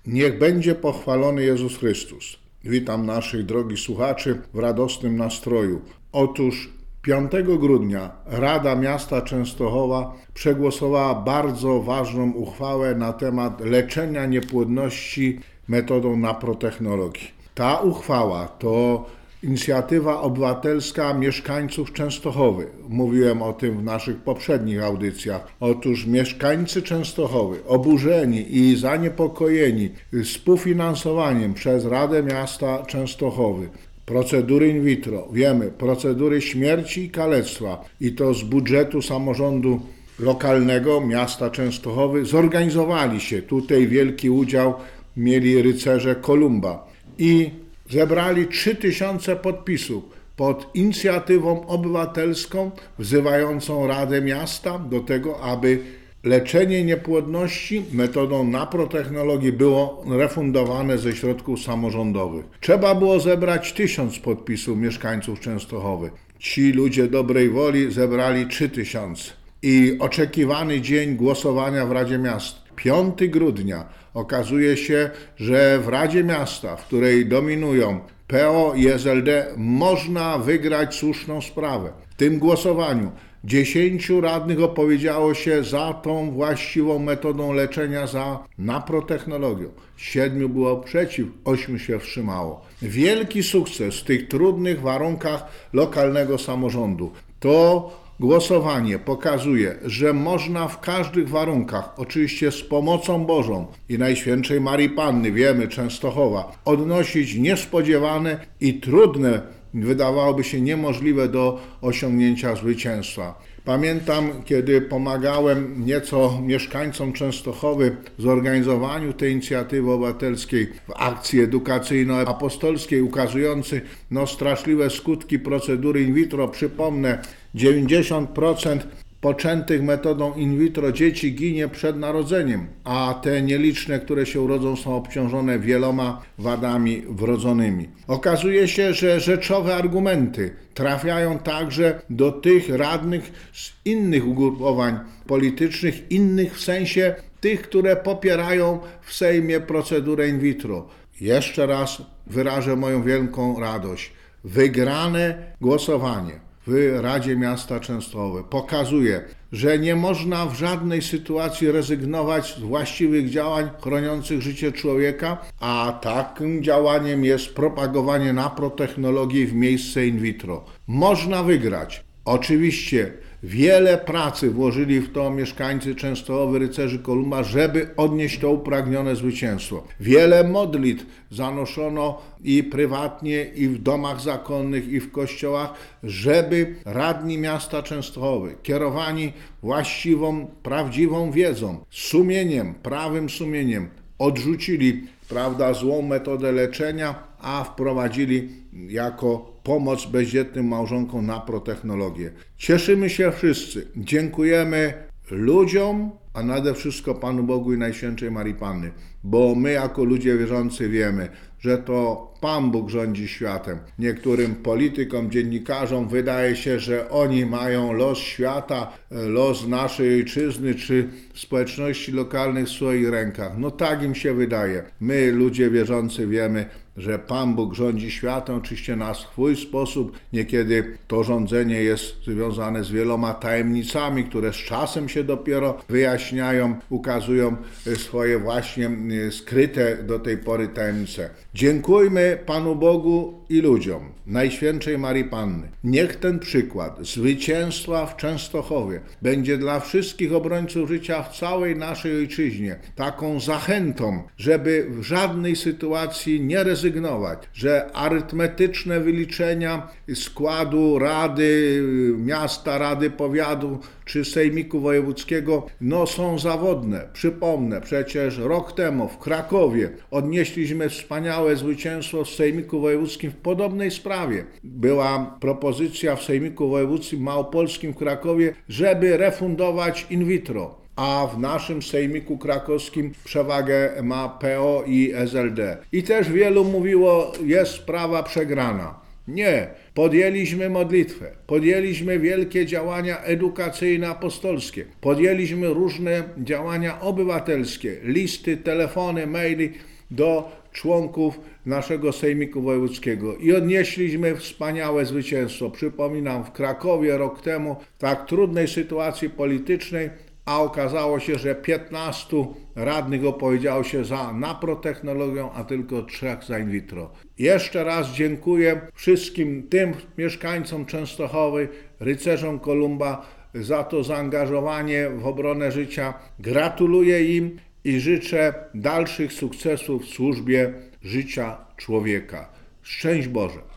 Niech będzie pochwalony Jezus Chrystus. Witam naszych drogich słuchaczy w radosnym nastroju. Otóż 5 grudnia Rada Miasta Częstochowa przegłosowała bardzo ważną uchwałę na temat leczenia niepłodności metodą naprotechnologii. Ta uchwała to inicjatywa obywatelska mieszkańców Częstochowy. Mówiłem o tym w naszych poprzednich audycjach. Otóż mieszkańcy Częstochowy, oburzeni i zaniepokojeni współfinansowaniem przez Radę Miasta Częstochowy procedury in vitro, wiemy, procedury śmierci i kalectwa i to z budżetu samorządu lokalnego miasta Częstochowy zorganizowali się. Tutaj wielki udział mieli rycerze Kolumba i zebrali 3000 podpisów pod inicjatywą obywatelską wzywającą Radę Miasta do tego, aby leczenie niepłodności metodą naprotechnologii było refundowane ze środków samorządowych. Trzeba było zebrać 1000 podpisów mieszkańców Częstochowy. Ci ludzie dobrej woli zebrali 3000. I oczekiwany dzień głosowania w Radzie Miasta, 5 grudnia, okazuje się, że w Radzie Miasta, w której dominują PO i SLD, można wygrać słuszną sprawę. W tym głosowaniu 10 radnych opowiedziało się za tą właściwą metodą leczenia, za naprotechnologią. 7 było przeciw, 8 się wstrzymało. Wielki sukces w tych trudnych warunkach lokalnego samorządu. To głosowanie pokazuje, że można w każdych warunkach, oczywiście z pomocą Bożą i Najświętszej Marii Panny, wiemy, Częstochowa, odnosić niespodziewane i trudne, wydawałoby się niemożliwe do osiągnięcia zwycięstwa. Pamiętam, kiedy pomagałem nieco mieszkańcom Częstochowy w zorganizowaniu tej inicjatywy obywatelskiej w akcji edukacyjno-apostolskiej ukazującej straszliwe skutki procedury in vitro. Przypomnę, 90% poczętych metodą in vitro dzieci ginie przed narodzeniem, a te nieliczne, które się urodzą, są obciążone wieloma wadami wrodzonymi. Okazuje się, że rzeczowe argumenty trafiają także do tych radnych z innych ugrupowań politycznych, innych w sensie tych, które popierają w Sejmie procedurę in vitro. Jeszcze raz wyrażę moją wielką radość. Wygrane głosowanie w Radzie Miasta Częstochowy pokazuje, że nie można w żadnej sytuacji rezygnować z właściwych działań chroniących życie człowieka, a takim działaniem jest propagowanie naprotechnologii w miejsce in vitro. Można wygrać. Oczywiście wiele pracy włożyli w to mieszkańcy Częstochowy, rycerzy Kolumba, żeby odnieść to upragnione zwycięstwo. Wiele modlitw zanoszono i prywatnie, i w domach zakonnych, i w kościołach, żeby radni miasta Częstochowy, kierowani właściwą, prawdziwą wiedzą, sumieniem, prawym sumieniem, odrzucili, złą metodę leczenia, a wprowadzili jako pomoc bezdzietnym małżonkom naprotechnologię. Cieszymy się wszyscy. Dziękujemy ludziom, a nade wszystko Panu Bogu i Najświętszej Marii Panny, bo my jako ludzie wierzący wiemy, że to Pan Bóg rządzi światem. Niektórym politykom, dziennikarzom wydaje się, że oni mają los świata, los naszej ojczyzny czy społeczności lokalnych w swoich rękach. Tak im się wydaje. My, ludzie wierzący, wiemy, że Pan Bóg rządzi światem, oczywiście na swój sposób. Niekiedy to rządzenie jest związane z wieloma tajemnicami, które z czasem się dopiero wyjaśniają, ukazują swoje właśnie skryte do tej pory tajemnice. Dziękujmy Panu Bogu i ludziom, Najświętszej Marii Panny. Niech ten przykład zwycięstwa w Częstochowie będzie dla wszystkich obrońców życia w całej naszej ojczyźnie taką zachętą, żeby w żadnej sytuacji nie rezygnować, że arytmetyczne wyliczenia składu Rady Miasta, Rady Powiatu czy Sejmiku Wojewódzkiego są zawodne. Przypomnę, przecież rok temu w Krakowie odnieśliśmy wspaniałe zwycięstwo w Sejmiku Wojewódzkim w podobnej sprawie. Była propozycja w Sejmiku Wojewódzkim Małopolskim w Krakowie, żeby refundować in vitro, a w naszym Sejmiku Krakowskim przewagę ma PO i SLD. I też wielu mówiło, jest sprawa przegrana. Nie, podjęliśmy modlitwę, podjęliśmy wielkie działania edukacyjne, apostolskie, podjęliśmy różne działania obywatelskie, listy, telefony, maili, do członków naszego Sejmiku Wojewódzkiego i odnieśliśmy wspaniałe zwycięstwo. Przypominam, w Krakowie rok temu w tak trudnej sytuacji politycznej, a okazało się, że 15 radnych opowiedziało się za naprotechnologią, a tylko 3 za in vitro. Jeszcze raz dziękuję wszystkim tym mieszkańcom Częstochowy, rycerzom Kolumba za to zaangażowanie w obronę życia. Gratuluję im i życzę dalszych sukcesów w służbie życia człowieka. Szczęść Boże!